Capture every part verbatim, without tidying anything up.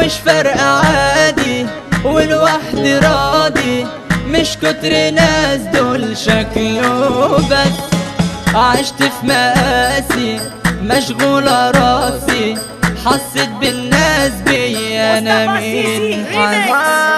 مش فارقة عادي والوحد راضي، مش كتر ناس دول شكله بس. عشت في مقاسي مشغولة راسي، حسيت بالناس بي انا مين حاسس.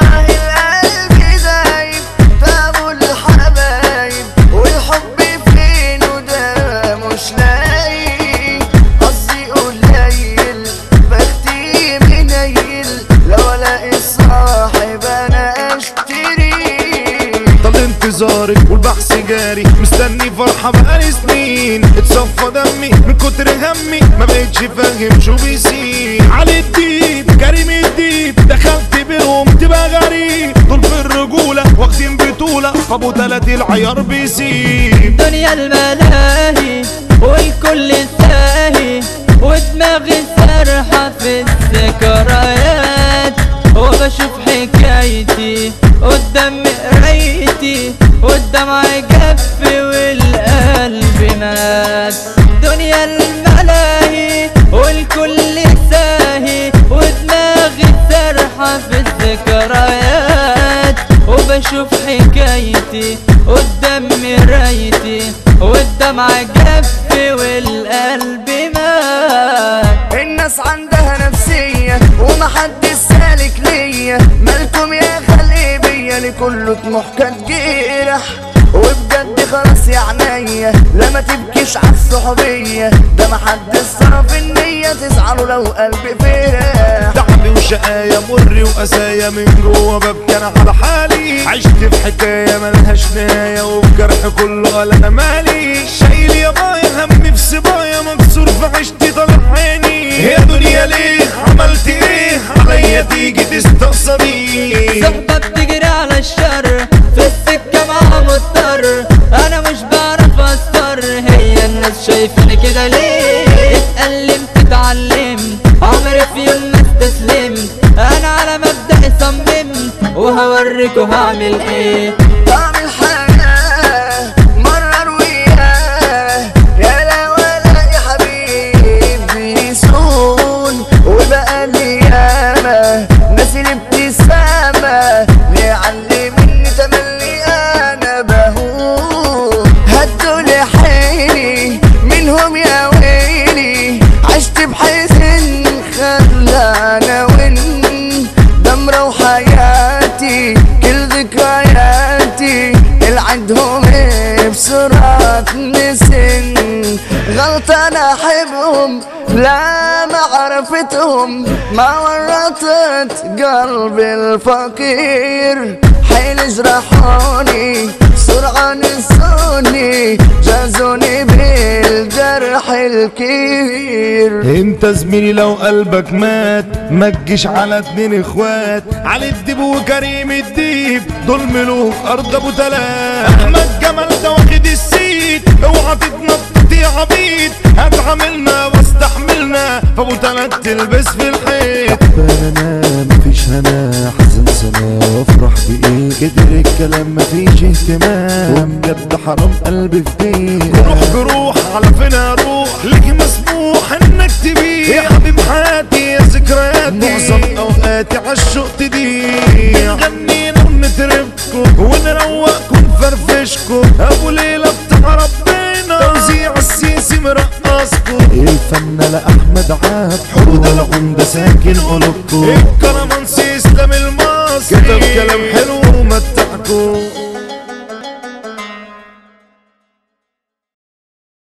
القلب دايب في ابو الحبايب، والحب فين وده مش لاقي. قصدي قليل بختي منيل، لو الاقي صاحب انا اشتري. طال انتظارك والبحث جاري، مستني فرحة بقالي سنين. اتصفى دمي من كتر همي، ما بقتش فاهم شو بيصير. علي الديب كريم الديب، دخلت بينهم تبقى غريب. دول في الرجولة واخدين بطولة، ابو تلات العيار بيسيب. دنيا الملاهي والكل ساهي، ودماغي سارحة في الذكريات. وبشوف حكايتي قدام مرايتي، والدمع جف والقلب مات. دنيا الملاهي والكل ساهي، ودماغي سارحة في الذكريات. وبشوف حكايتي قدام مرايتي، والدمع جف والقلب مات. الناس عندها نفسية ومحدش سالك ليا، مالكم يا خلقي بيا لكله طموح كان جرح. وبجد خلاص يا عينيا لا ما تبكيش عالصحوبية، ده محدش صرف النية تزعلوا لو قلبي فرح. تعبي وشقايا مري وقسايا، من جوا ببكي انا على حالي. عشت في حكاية ملهاش نهاية، وفي جرح كله قال انا مالي. شايل يا بايا همي في سبايا، مكسور في عشتي طالع عيني. يا دنيا ليه عملت ايه عليا تيجي تستقصدي؟ صحبة بتجري على الشر في السكة مع مضطر، انا مش بعرف اسطر. هي الناس شايفني كده ليه؟ اتألمت اتعلمت عمري في يوم ما استسلمت. انا على مبدأي صممت وهوريكوا هعمل ايه. بعمل حاجة مرة وياه، يا لا ولا يا حبيبي يسون. وبقى لي ياما ناس الابتسامة ليعلمني تملي انا بهون. هدولي حيلي منهم يا ويلي، عشت بحزن خلانا وين. دمرة وحياتي كل ذكرياتي، العدهم بسرعة نسن. غلطة انا احبهم لا ما عرفتهم، ما ورطت قلبي الفقير. حيل جرحوني سرعة نسوني، جازوني بالجرح الكبير. انت زميلي لو قلبك مات، ما تجيش على اتنين اخوات. علي الديب وكريم الديب، دول ملوك ارض ابو تلات. احمد جمال ده واخد السيت، اوعى تتنطط يا عبيد. هتعاملنا واستحملنا فابو تلات تلبس في الحيط. انا مفيش هنا حزن سنة وافرح بايه، كتر الكلام مفيش اهتمام، وبجد حرام قلبي في بيه. روح جروح على فين اروح، ليك مسموح انك تبيع. يا حبيب حياتي يا ذكرياتي، معظم اوقاتي عالشوق تضيع. بنغني ونتربكم ونروقكم فرفشكم، ابو ليلى بتاع ربنا توزيع السيسي مرقصكم. الفنة لأحمد عاد، حوده العمدة ساكن قلوبكم. الكرمانسي اسلام المصري كتب كلام حلو ومتعكم.